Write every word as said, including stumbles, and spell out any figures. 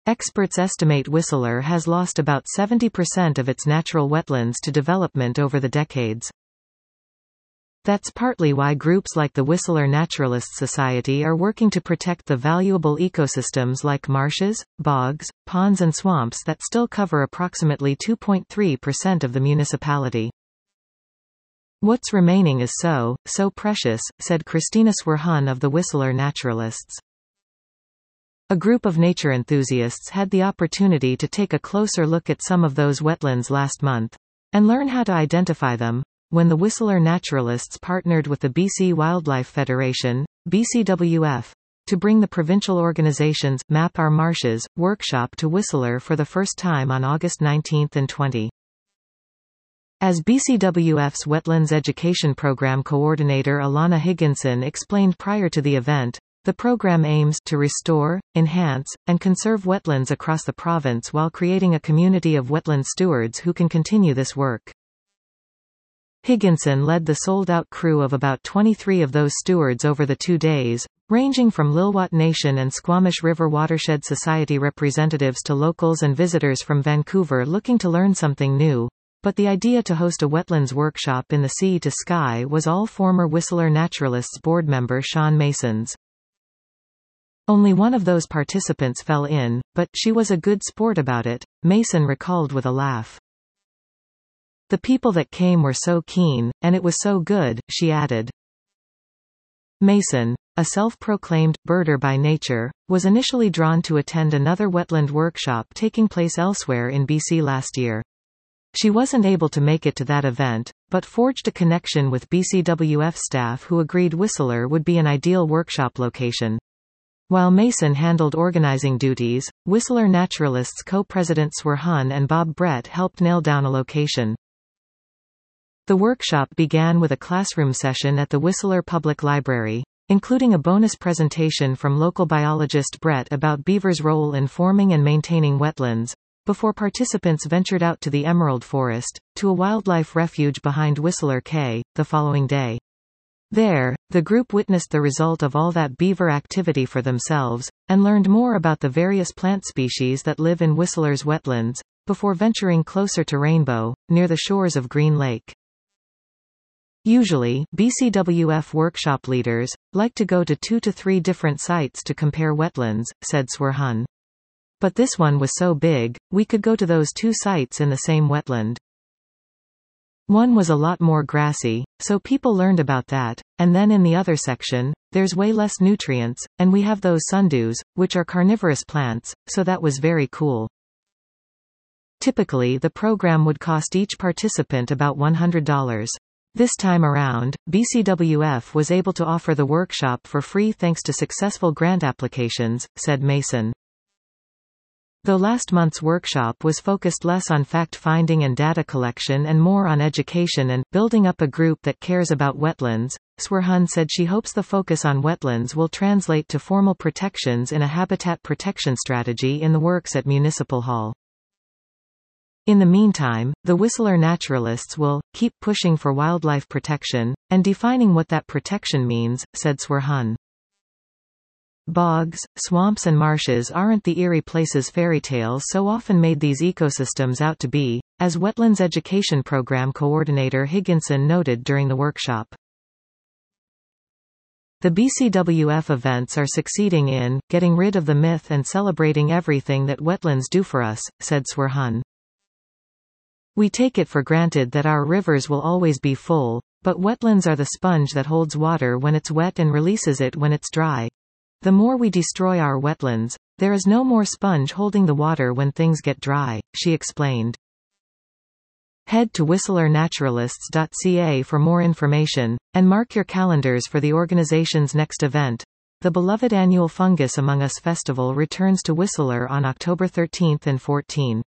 Experts estimate Whistler has lost about seventy percent of its natural wetlands to development over the decades. That's partly why groups like the Whistler Naturalists Society are working to protect the valuable ecosystems like marshes, bogs, ponds and swamps that still cover approximately two point three percent of the municipality. What's remaining is so, so precious, said Christina Swerhun of the Whistler Naturalists. A group of nature enthusiasts had the opportunity to take a closer look at some of those wetlands last month, and learn how to identify them, when the Whistler Naturalists partnered with the B C Wildlife Federation, B C W F, to bring the provincial organization's Map Our Marshes workshop to Whistler for the first time on August nineteenth and twentieth. As B C W F's Wetlands Education Program Coordinator Alana Higginson explained prior to the event, the program aims to restore, enhance, and conserve wetlands across the province while creating a community of wetland stewards who can continue this work. Higginson led the sold-out crew of about twenty-three of those stewards over the two days, ranging from Lilwat Nation and Squamish River Watershed Society representatives to locals and visitors from Vancouver looking to learn something new. But the idea to host a wetlands workshop in the Sea to Sky was all former Whistler Naturalists board member Sean Mason's. Only one of those participants fell in, but she was a good sport about it, Mason recalled with a laugh. The people that came were so keen, and it was so good, she added. Mason, a self-proclaimed birder by nature, was initially drawn to attend another wetland workshop taking place elsewhere in B C last year. She wasn't able to make it to that event, but forged a connection with B C W F staff who agreed Whistler would be an ideal workshop location. While Mason handled organizing duties, Whistler Naturalists co-president Swerhun and Bob Brett helped nail down a location. The workshop began with a classroom session at the Whistler Public Library, including a bonus presentation from local biologist Brett about beavers' role in forming and maintaining wetlands, before participants ventured out to the Emerald Forest, to a wildlife refuge behind Whistler Cay, the following day. There, the group witnessed the result of all that beaver activity for themselves, and learned more about the various plant species that live in Whistler's wetlands, before venturing closer to Rainbow, near the shores of Green Lake. Usually, B C W F workshop leaders like to go to two to three different sites to compare wetlands, said Swerhun. But this one was so big, we could go to those two sites in the same wetland. One was a lot more grassy, so people learned about that, and then in the other section, there's way less nutrients, and we have those sundews, which are carnivorous plants, so that was very cool. Typically the program would cost each participant about one hundred dollars. This time around, B C W F was able to offer the workshop for free thanks to successful grant applications, said Mason. Though last month's workshop was focused less on fact-finding and data collection and more on education and building up a group that cares about wetlands, Swerhun said she hopes the focus on wetlands will translate to formal protections in a habitat protection strategy in the works at Municipal Hall. In the meantime, the Whistler Naturalists will keep pushing for wildlife protection, and defining what that protection means, said Swerhun. Bogs, swamps and marshes aren't the eerie places fairy tales so often made these ecosystems out to be, as Wetlands Education Program Coordinator Higginson noted during the workshop. The B C W F events are succeeding in getting rid of the myth and celebrating everything that wetlands do for us, said Swerhun. We take it for granted that our rivers will always be full, but wetlands are the sponge that holds water when it's wet and releases it when it's dry. The more we destroy our wetlands, there is no more sponge holding the water when things get dry, she explained. Head to whistler naturalists dot c a for more information, and mark your calendars for the organization's next event. The beloved annual Fungus Among Us Festival returns to Whistler on October thirteenth and fourteenth.